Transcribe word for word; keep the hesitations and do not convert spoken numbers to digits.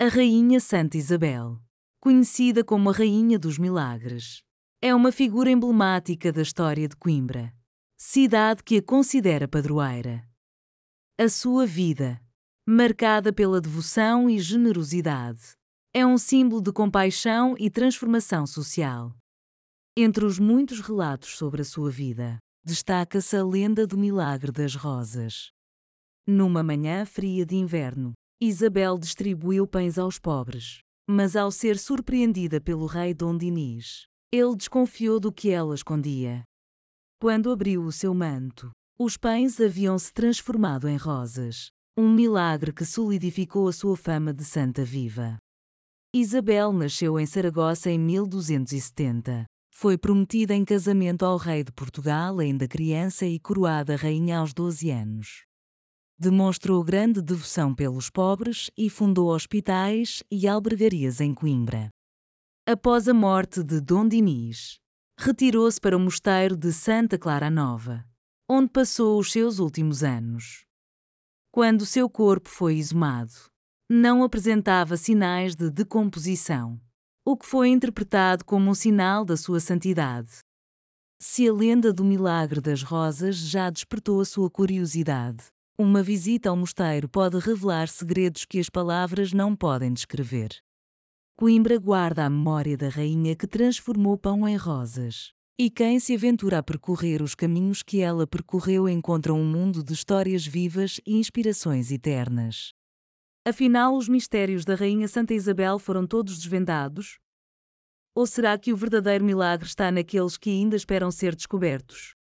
A Rainha Santa Isabel, conhecida como a Rainha dos Milagres, é uma figura emblemática da história de Coimbra, cidade que a considera padroeira. A sua vida, marcada pela devoção e generosidade, é um símbolo de compaixão e transformação social. Entre os muitos relatos sobre a sua vida, destaca-se a lenda do Milagre das Rosas. Numa manhã fria de inverno, Isabel distribuiu pães aos pobres, mas ao ser surpreendida pelo rei Dom Dinis, ele desconfiou do que ela escondia. Quando abriu o seu manto, os pães haviam se transformado em rosas, um milagre que solidificou a sua fama de santa viva. Isabel nasceu em Saragoça em mil duzentos e setenta. Foi prometida em casamento ao rei de Portugal ainda criança e coroada rainha aos doze anos. Demonstrou grande devoção pelos pobres e fundou hospitais e albergarias em Coimbra. Após a morte de Dom Dinis, retirou-se para o mosteiro de Santa Clara Nova, onde passou os seus últimos anos. Quando seu corpo foi exumado, não apresentava sinais de decomposição, o que foi interpretado como um sinal da sua santidade. Se a lenda do Milagre das Rosas já despertou a sua curiosidade, uma visita ao mosteiro pode revelar segredos que as palavras não podem descrever. Coimbra guarda a memória da rainha que transformou pão em rosas, e quem se aventura a percorrer os caminhos que ela percorreu encontra um mundo de histórias vivas e inspirações eternas. Afinal, os mistérios da Rainha Santa Isabel foram todos desvendados? Ou será que o verdadeiro milagre está naqueles que ainda esperam ser descobertos?